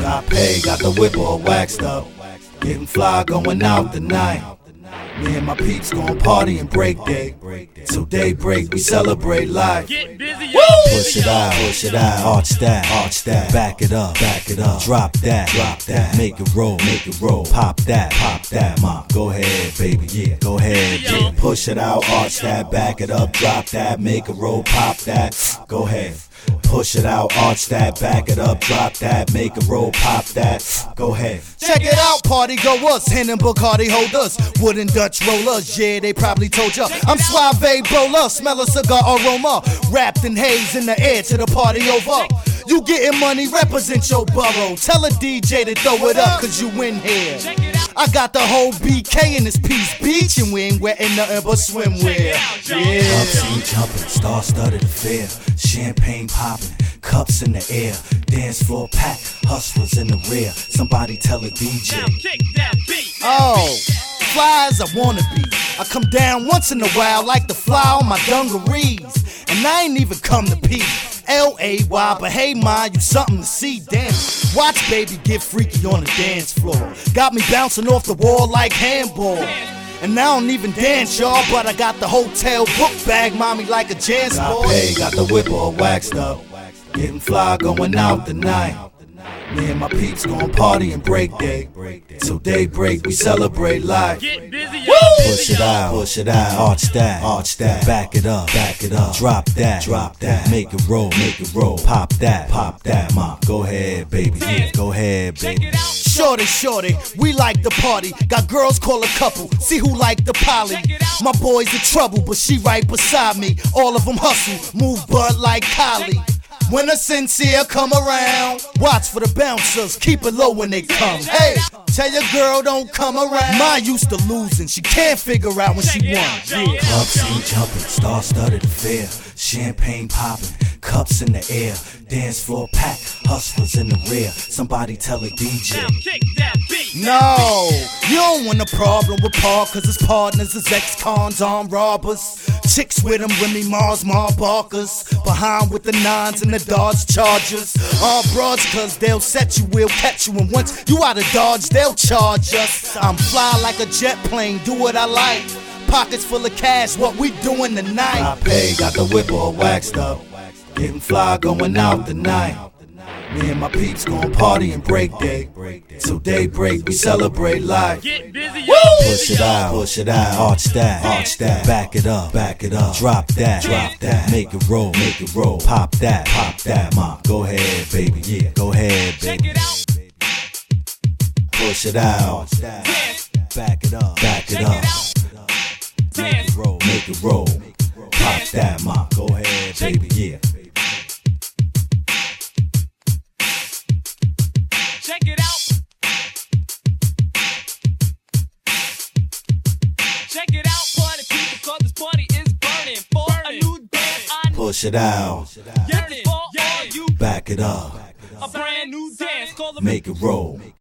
Got paid, got the whip all waxed up. Getting fly, going out tonight. Me and my peeps gon' party and break day. Till daybreak, we celebrate life. Get busy, Push it out, arch that, back it up, drop that, make it roll, pop that, ma. Go ahead, baby, yeah, go ahead, yeah. Push it out, arch that, back it up, drop that, make it roll, pop that, go ahead. Push it out, arch that, back it up, drop that, make it roll, pop that, go ahead. Check it out, party goers, Hen and Bacardi holders, wooden Dutch rollers, yeah, they probably told ya I'm suave bowler, smell a cigar aroma, wrapped in haze in the air to the party over. You getting money, represent your borough, tell a DJ to throw it up, cause you in here. I got the whole BK in this piece, beach, and we ain't wetting nothing but swimwear. Yeah. Scene jumping, star-studded affair, champagne popping, cups in the air, dance floor packed, hustlers in the rear. Somebody tell a DJ. Oh, fly as I wanna be. I come down once in a while like the fly on my dungarees, and I ain't even come to pee. L-A-Y, but hey ma, you something to see, damn. Watch baby get freaky on the dance floor. Got me bouncing off the wall like handball. And I don't even dance, y'all, but I got the hotel book bag, mommy, like a jazz Got boy. paid, got the whip all waxed up. Getting fly, going out tonight. Me and my peeps gon' party and break day. Till daybreak, we celebrate life. Get busy, Push it out, arch that, back it up, drop that, make it roll, pop that, ma. Go ahead, baby, yeah, go ahead, baby. Shorty, we like the party. Got girls call a couple, see who like the poly. My boy's in trouble, but she right beside me. All of them hustle, move bud like Kylie. When a sincere come around, watch for the bouncers, keep it low when they come. Hey, tell your girl don't come around. Mine used to losing, she can't figure out when she won. Yeah. Club scene jumping, star-studded affair, champagne popping, cups in the air, dance floor packed, hustlers in the rear. Somebody tell a DJ. No, you don't want a problem with Paul, cause his partners is ex-cons, armed robbers. Chicks with him, Remy Mars, Mar Barkers. Behind with the nines and the Dodge Chargers. All broads, cause they'll set you, we'll catch you. And once you out of Dodge, they'll charge us. I'm fly like a jet plane, do what I like. Pockets full of cash, what we doing tonight? Got paid, got the whip all waxed up. Getting fly, going out tonight. Me and my peeps gon' party and break day. Till daybreak, we celebrate life. Get busy, Push it out, arch that, back it up, drop that, make it roll, pop that, ma. Go ahead, baby, yeah, go ahead, baby. Push it out, back it up, make it roll, pop that, ma. Go ahead, baby, yeah. check it out. Check it out, party people, cause this party is burning. For a new dance, I Push it out, yearning. For all you, back it up, a brand new dance, call the make it roll.